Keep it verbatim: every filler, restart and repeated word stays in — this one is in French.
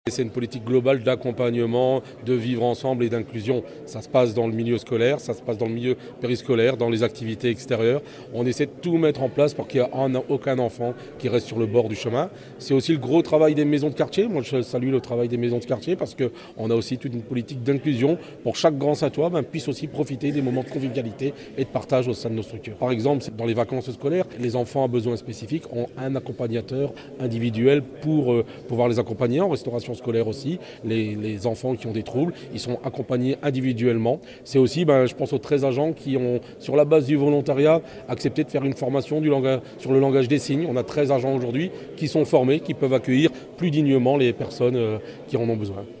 C'est une politique globale d'accompagnement, de vivre ensemble et d'inclusion. Ça se passe dans le milieu scolaire, ça se passe dans le milieu périscolaire, dans les activités extérieures. On essaie de tout mettre en place pour qu'il n'y ait aucun enfant qui reste sur le bord du chemin. C'est aussi le gros travail des maisons de quartier. Moi, je salue le travail des maisons de quartier parce qu'on a aussi toute une politique d'inclusion pour chaque grand Saintois ben, puisse aussi profiter des moments de convivialité et de partage au sein de nos structures. Par exemple, dans les vacances scolaires, les enfants à besoins spécifiques ont un accompagnateur individuel pour euh, pouvoir les accompagner en restauration scolaire aussi. Les, les enfants qui ont des troubles, ils sont accompagnés individuellement. C'est aussi, ben, je pense aux treize agents qui ont, sur la base du volontariat, accepté de faire une formation du langage, sur le langage des signes. On a treize agents aujourd'hui qui sont formés, qui peuvent accueillir plus dignement les personnes euh, qui en ont besoin.